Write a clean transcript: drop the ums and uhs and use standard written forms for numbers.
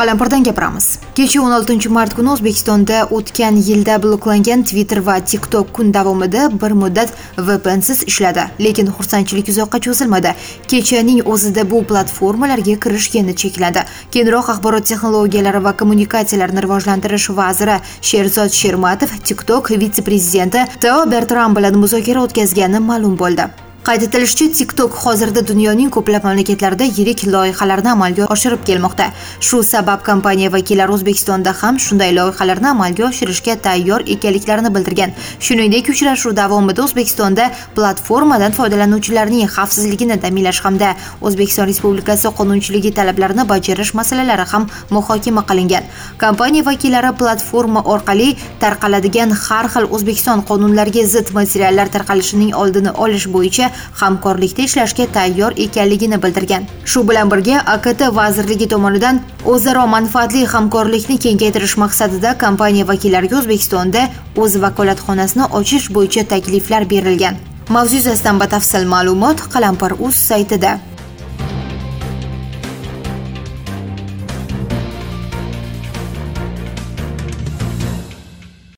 Qalampirdan gapiramiz. Kecha 16-mart kuni O'zbekistonda o'tgan yilda bloklangan Twitter va TikTok kun davomida bir muddat VPNsiz ishladi, lekin xursandchilik uzoqqa cho'zilmadi. Kechaning o'zida bu platformalarga kirish yana cheklandi. Keyinroq axborot texnologiyalari va kommunikatsiyalarini rivojlantirish vaziri Sherzod Shermatov TikTok vitse-prezidenti Teo Bertram bilan muzokara o'tkazgani ma'lum bo'ldi. Qayd etilishicha, TikTok hozirda dunyoning ko'plab mamlakatlarida yirik loyihalarni amalga oshirib kelmoqda. Shu sabab kompaniya vakillari O'zbekistonda ham shunday loyihalarni amalga oshirishga tayyor ekanliklarini bildirgan. Shuningdek, uchrashuv davomida O'zbekistonda platformadan foydalanuvchilarning xavfsizligini ta'minlash hamda O'zbekiston Respublikasi qonunchiligi talablarini bajarish masalalari ham muhokama qilingan. Kompaniya vakillari platforma orqali tarqaladigan har xil O'zbekiston qonunlariga zid materiallar tarqalishining oldini olish bo'yicha hamkorlikda ishlashga tayyor ekanligini bildirgan. Shu bilan birga AKT vazirligi tomonidan o'zaro manfaatli hamkorlikni kengaytirish maqsadida kompaniya vakillariga O'zbekistonda o'z vakolatxonasini ochish bo'yicha takliflar berilgan. Mavzu yuzasidan batafsil ma'lumot Qalampir.uz saytida.